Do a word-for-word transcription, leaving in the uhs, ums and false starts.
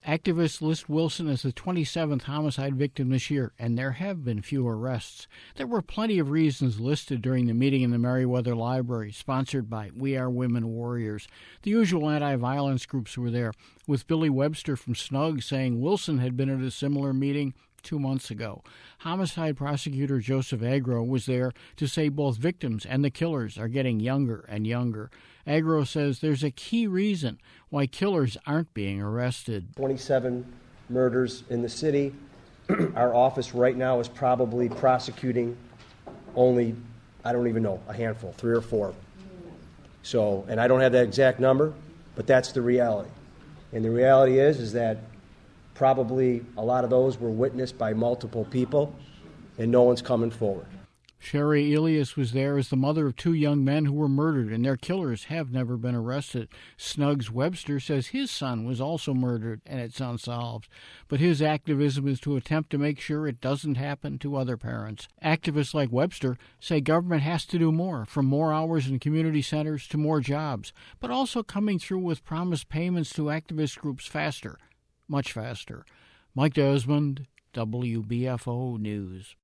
Activists list Wilson as the twenty-seventh homicide victim this year, and there have been few arrests. There were plenty of reasons listed during the meeting in the Merriweather Library, sponsored by We Are Women Warriors. The usual anti-violence groups were there, with Billy Webster from Snug saying Wilson had been at a similar meeting two months ago. Homicide prosecutor Joseph Agro was there to say both victims and the killers are getting younger and younger. Agro says there's a key reason why killers aren't being arrested. twenty-seven murders in the city. Our office right now is probably prosecuting only, I don't even know, a handful, three or four. So, and I don't have that exact number, but that's the reality. And the reality is, is that probably a lot of those were witnessed by multiple people, and no one's coming forward. Sherry Elias was there as the mother of two young men who were murdered, and their killers have never been arrested. Snug's Webster says his son was also murdered, and it's unsolved. But his activism is to attempt to make sure it doesn't happen to other parents. Activists like Webster say government has to do more, from more hours in community centers to more jobs, but also coming through with promised payments to activist groups faster, much faster. Mike Desmond, W B F O News.